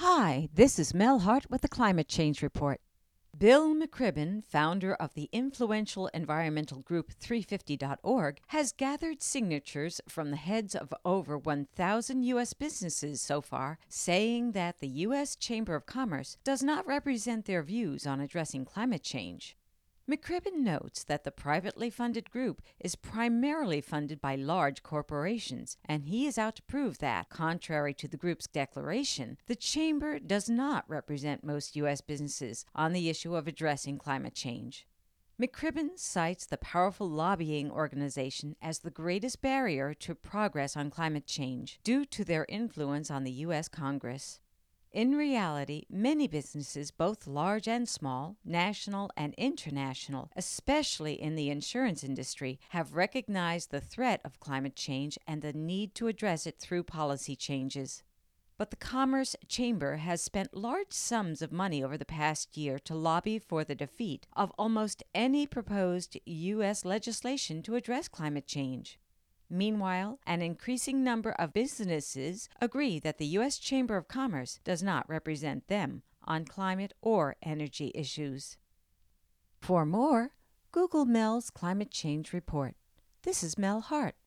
Hi, this is Mel Hart with the Climate Change Report. Bill McKibben, founder of the influential environmental group 350.org, has gathered signatures from the heads of over 1,000 U.S. businesses so far, saying that the U.S. Chamber of Commerce does not represent their views on addressing climate change. McKibben notes that the privately funded group is primarily funded by large corporations, and he is out to prove that, contrary to the group's declaration, the Chamber does not represent most U.S. businesses on the issue of addressing climate change. McKibben cites the powerful lobbying organization as the greatest barrier to progress on climate change due to their influence on the U.S. Congress. In reality, many businesses, both large and small, national and international, especially in the insurance industry, have recognized the threat of climate change and the need to address it through policy changes. But the Commerce Chamber has spent large sums of money over the past year to lobby for the defeat of almost any proposed U.S. legislation to address climate change. Meanwhile, an increasing number of businesses agree that the U.S. Chamber of Commerce does not represent them on climate or energy issues. For more, Google Mel's Climate Change Report. This is Mel Hart.